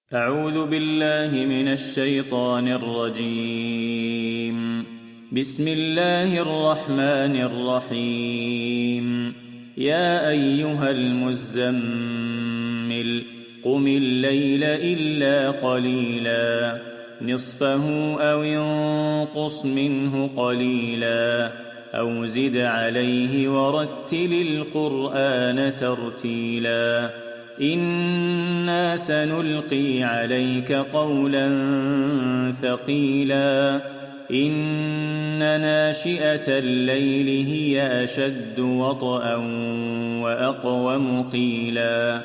أعوذ بالله من الشيطان الرجيم. بسم الله الرحمن الرحيم. يا أيها المزمل قم الليل إلا قليلا نصفه أو انقص منه قليلا أو زد عليه ورتل القرآن ترتيلا إنا سنلقي عليك قولا ثقيلا إن ناشئة الليل هي أشد وطئا وأقوم قيلا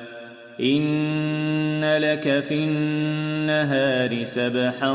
إن لك في النهار سبحا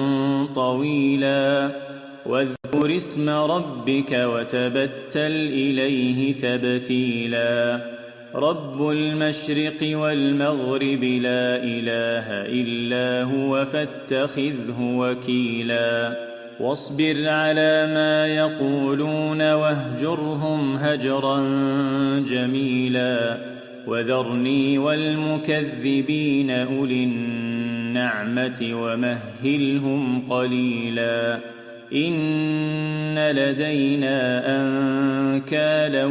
طويلا واذكر اسم ربك وتبتل إليه تبتيلا رب المشرق والمغرب لا إله إلا هو فاتخذه وكيلا واصبر على ما يقولون واهجرهم هجرا جميلا وذرني والمكذبين أولي النعمة ومهلهم قليلا إن لدينا أنكالا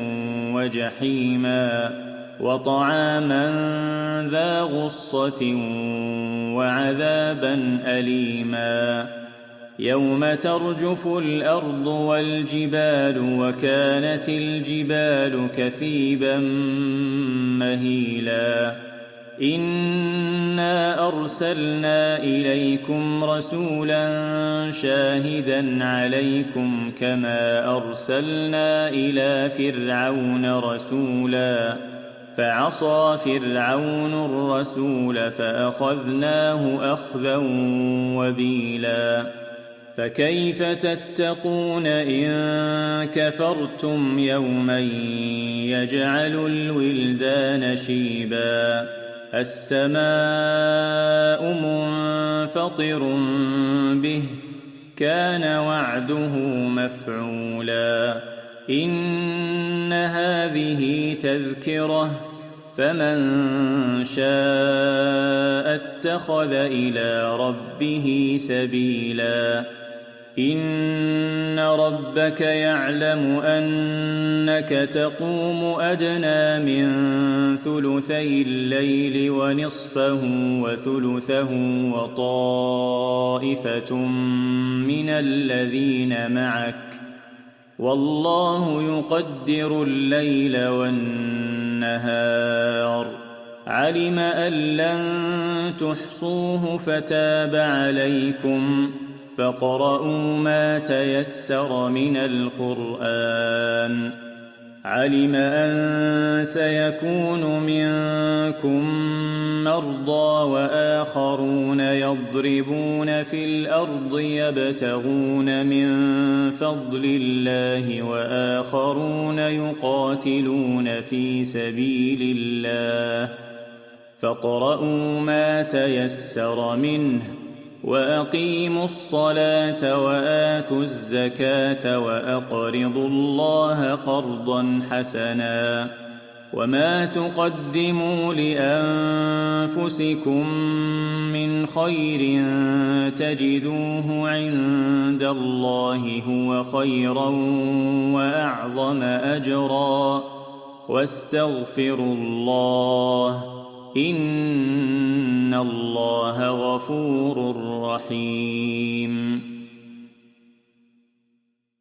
وجحيما وطعاما ذا غصة وعذابا أليما يوم ترجف الأرض والجبال وكانت الجبال كثيبا مهيلا إنا أرسلنا إليكم رسولا شاهدا عليكم كما أرسلنا إلى فرعون رسولا فعصى فرعون الرسول فأخذناه أخذا وبيلا فكيف تتقون إن كفرتم يوما يجعل الولدان شيبا السماء منفطر به كان وعده مفعولا إن هذه تذكرة فمن شاء اتخذ إلى ربه سبيلا إن ربك يعلم أنك تقوم أدنى من ثلثي الليل ونصفه وثلثه وطائفة من الذين معك والله يقدر الليل والنهار علم أن لن تحصوه فتاب عليكم فاقرؤوا ما تيسر من القرآن علم أن سيكون منكم مرضى وآخرون يضربون في الأرض يبتغون من فضل الله وآخرون يقاتلون في سبيل الله فاقرؤوا ما تيسر منه وأقيموا الصلاة وآتوا الزكاة وأقرضوا الله قرضا حسنا وما تقدموا لأنفسكم من خير تجدوه عند الله هو خيرا وأعظم أجرا واستغفروا الله إن الله غفور رحيم